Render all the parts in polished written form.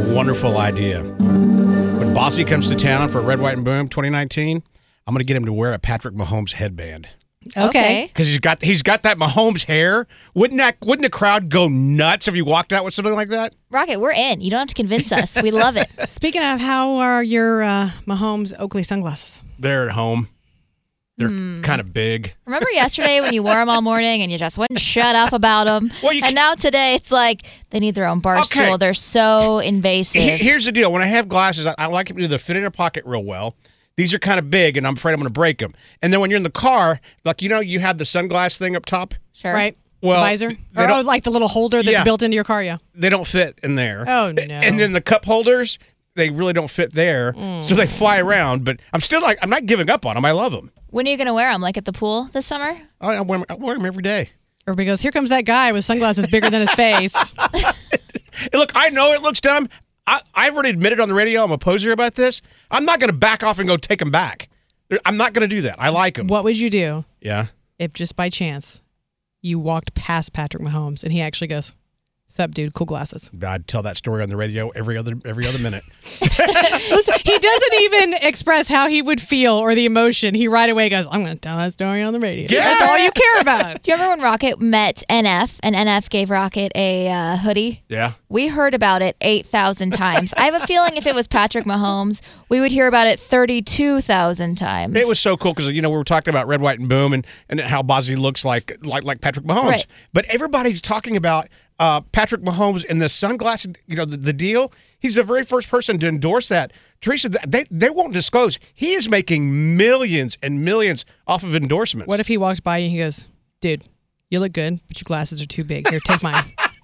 wonderful idea. When Bossy comes to town for Red, White, and Boom 2019, I'm going to get him to wear a Patrick Mahomes headband. Okay. Because he's got that Mahomes hair. Wouldn't the crowd go nuts if you walked out with something like that? Rocket, we're in. You don't have to convince us. We love it. Speaking of, how are your Mahomes Oakley sunglasses? They're at home. They're kind of big. Remember yesterday when you wore them all morning and you just wouldn't shut up about them? Well, and now today it's like they need their own bar stool. They're so invasive. Here's the deal. When I have glasses, I like them to fit in a pocket real well. These are kind of big, and I'm afraid I'm going to break them. And then when you're in the car, like, you have the sunglass thing up top? Sure. Right? Well, the visor? Or like the little holder that's built into your car, yeah. They don't fit in there. Oh, no. And then the cup holders, they really don't fit there. So they fly around. But I'm still I'm not giving up on them. I love them. When are you going to wear them? Like at the pool this summer? I wear them every day. Everybody goes, here comes that guy with sunglasses bigger than his face. Look, I know it looks dumb. I've already admitted on the radio I'm a poser about this. I'm not going to back off and go take them back. I'm not going to do that. I like them. What would you do if just by chance you walked past Patrick Mahomes and he actually goes, sup, dude, cool glasses? I'd tell that story on the radio every other minute. Listen, he doesn't even express how he would feel or the emotion. He right away goes, I'm going to tell that story on the radio. Yeah. That's all you care about. Do you remember when Rocket met NF and NF gave Rocket a hoodie? Yeah. We heard about it 8,000 times. I have a feeling if it was Patrick Mahomes, we would hear about it 32,000 times. It was so cool because, we were talking about Red, White, and Boom and how Bossy looks like Patrick Mahomes. Right. But everybody's talking about Patrick Mahomes and the sunglasses, the deal. He's the very first person to endorse that. Teresa, they won't disclose. He is making millions and millions off of endorsements. What if he walked by you and he goes, dude, you look good, but your glasses are too big. Here, take mine.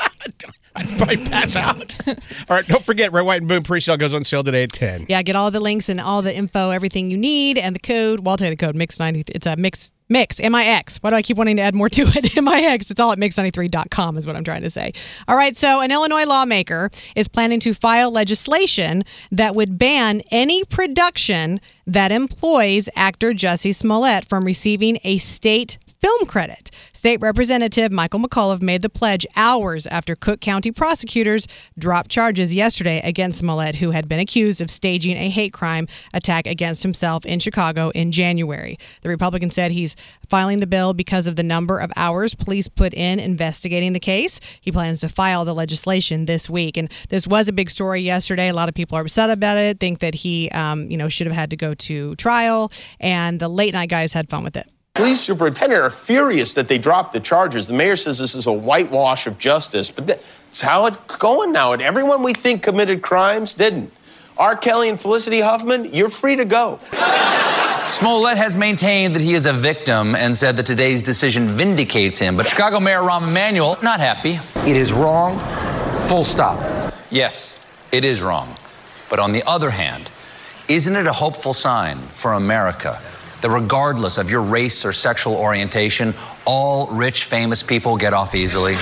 I'd probably pass out. All right, don't forget, Red, White, and Boom pre-sale goes on sale today at 10. Yeah, get all the links and all the info, everything you need, and the code. Well, I'll tell you the code, MIX93. It's a Mix, M-I-X. Why do I keep wanting to add more to it? M-I-X. It's all at Mix93.com is what I'm trying to say. All right, so an Illinois lawmaker is planning to file legislation that would ban any production that employs actor Jussie Smollett from receiving a state film credit. State Representative Michael McAuliffe made the pledge hours after Cook County prosecutors dropped charges yesterday against Smollett, who had been accused of staging a hate crime attack against himself in Chicago in January. The Republican said he's filing the bill because of the number of hours police put in investigating the case. He plans to file the legislation this week. And this was a big story yesterday. A lot of people are upset about it, think that he should have had to go to trial. And the late night guys had fun with it. Police superintendent are furious that they dropped the charges. The mayor says this is a whitewash of justice, but that's how it's going now. And everyone we think committed crimes didn't. R. Kelly and Felicity Huffman, you're free to go. Smollett has maintained that he is a victim and said that today's decision vindicates him. But Chicago Mayor Rahm Emanuel, not happy. It is wrong, full stop. Yes, it is wrong. But on the other hand, isn't it a hopeful sign for America that regardless of your race or sexual orientation, all rich, famous people get off easily?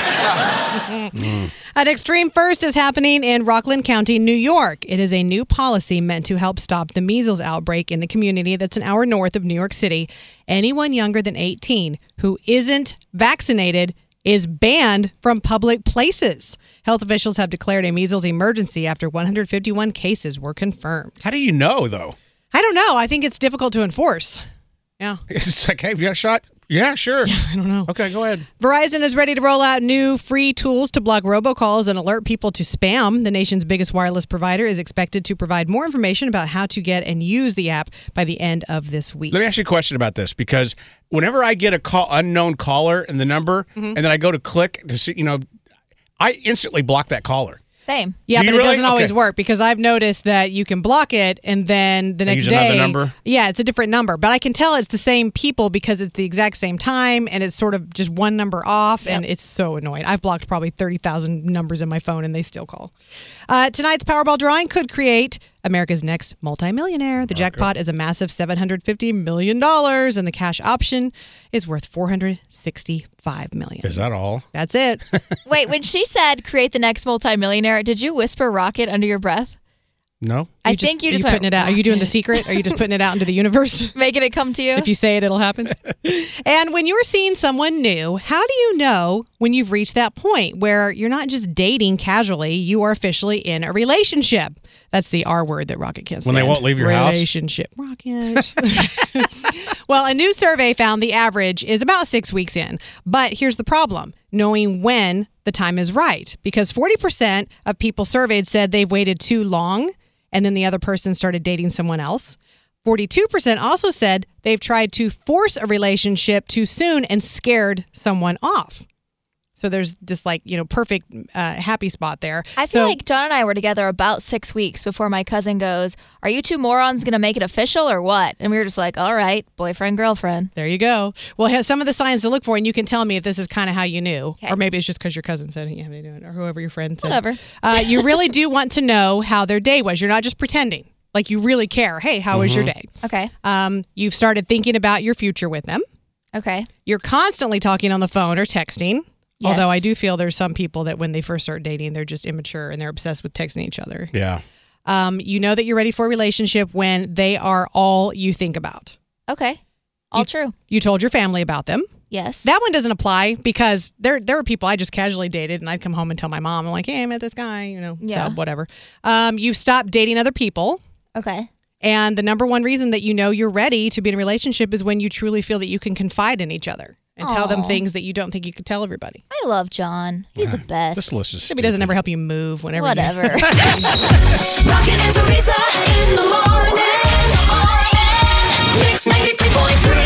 An extreme first is happening in Rockland County, New York. It is a new policy meant to help stop the measles outbreak in the community that's an hour north of New York City. Anyone younger than 18 who isn't vaccinated is banned from public places. Health officials have declared a measles emergency after 151 cases were confirmed. How do you know, though? I don't know. I think it's difficult to enforce. Yeah. It's like, hey, have you got a shot? Yeah, sure. Yeah, I don't know. Okay, go ahead. Verizon is ready to roll out new free tools to block robocalls and alert people to spam. The nation's biggest wireless provider is expected to provide more information about how to get and use the app by the end of this week. Let me ask you a question about this, because whenever I get a unknown caller and the number, and then I go to click to see, I instantly block that caller. Same. Yeah, but it really? doesn't always work, because I've noticed that you can block it and then the next use day. another number? Yeah, it's a different number. But I can tell it's the same people because it's the exact same time and it's sort of just one number off, and it's so annoying. I've blocked probably 30,000 numbers in my phone and they still call. Tonight's Powerball drawing could create America's next multimillionaire. The jackpot is a massive $750 million, and the cash option is worth $465 million. Is that all? That's it. Wait, when she said create the next multimillionaire, did you whisper Rocket under your breath? No. I think you just putting it out. Are you doing the secret? Are you just putting it out into the universe? making it come to you. If you say it, it'll happen. And when you're seeing someone new, how do you know when you've reached that point where you're not just dating casually, you are officially in a relationship? That's the R word that Rocket can't stand. When they won't leave your house? Relationship. Rocket. Well, a new survey found the average is about 6 weeks in. But here's the problem. Knowing when the time is right. Because 40% of people surveyed said they've waited too long and then the other person started dating someone else. 42% also said they've tried to force a relationship too soon and scared someone off. So there's this perfect happy spot there. I feel like John and I were together about 6 weeks before my cousin goes, "Are you two morons going to make it official or what?" And we were just like, all right, boyfriend, girlfriend. There you go. Well, here's some of the signs to look for, and you can tell me if this is kind of how you knew. Okay. Or maybe it's just because your cousin said you have to do it, or whoever your friend said. Whatever. You really do want to know how their day was. You're not just pretending. Like you really care. Hey, how was your day? Okay. You've started thinking about your future with them. Okay. You're constantly talking on the phone or texting. Yes. Although I do feel there's some people that when they first start dating, they're just immature and they're obsessed with texting each other. Yeah. You know that you're ready for a relationship when they are all you think about. Okay. All true. You told your family about them. Yes. That one doesn't apply because there were people I just casually dated and I'd come home and tell my mom, I'm like, hey, I met this guy, Yeah. so whatever. You've stopped dating other people. Okay. And the number one reason that you know you're ready to be in a relationship is when you truly feel that you can confide in each other and tell them Aw. things that you don't think you could tell everybody. I love John. He's the best. This list is Maybe he doesn't ever help you move whenever. Whatever. Rocket and Teresa in the morning. Mix 93.3.